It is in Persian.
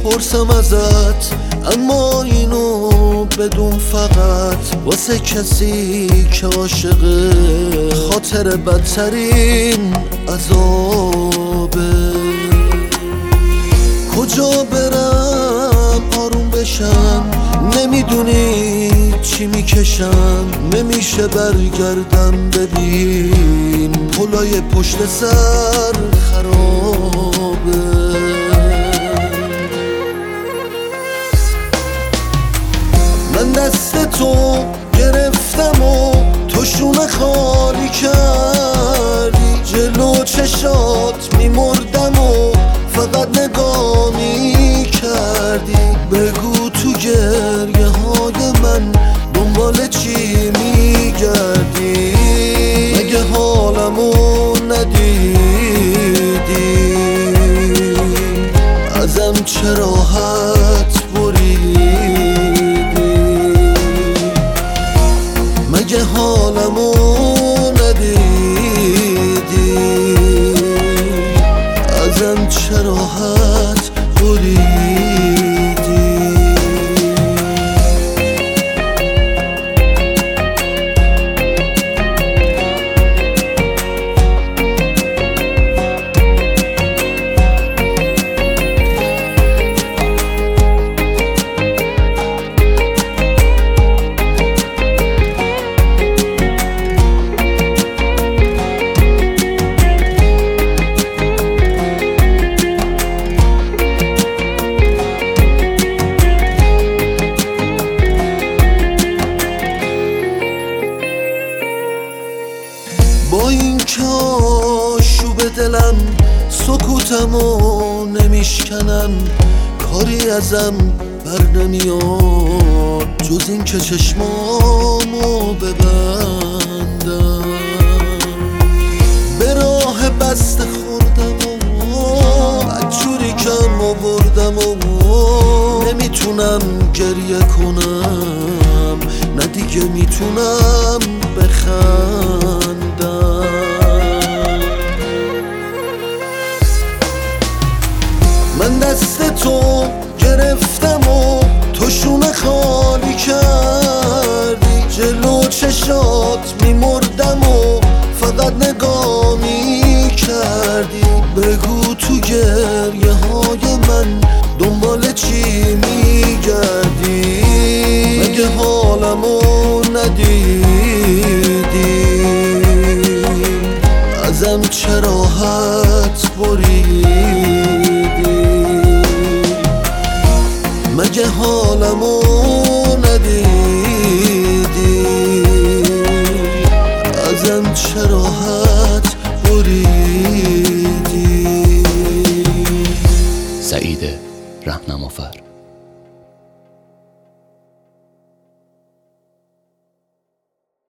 میپرسم ازت، اما اینو بدون فقط واسه کسی که عاشقه خاطر بدترین عذابه. کجا برم آروم بشم، نمیدونی چی میکشم، نمیشه برگردم ببین پلای پشت سر خرابه. من دست تو گرفتم و تو شونه خالی کردی، جلو چشات میمردم و فقط نگاه میکردی. بگو تو گریه های من دنبال چی میگردی؟ مگه حالمو ندیدی؟ ازم چرا راحت بریدی؟ مگه حالمو ندیدی؟ ازم چرا راحت بریدی؟ با این که آشوب دلم سکوتمو نمیشکنم، کاری ازم بر نمیاد جز این که چشمامو ببندم. به راه بسته خوردم و بدجوری کم آوردم و نمیتونم گریه کنم، نه دیگه میتونم بخندم. من دست تو گرفتم و تو شونه خالی کردی، جلو چشات میمردم و فقط نگاه میکردی. بگو تو گریه های من دنبال چی میگردی؟ مگه حالمو ندیدی؟ ازم چرا راحت بریدی؟ مگه حالمو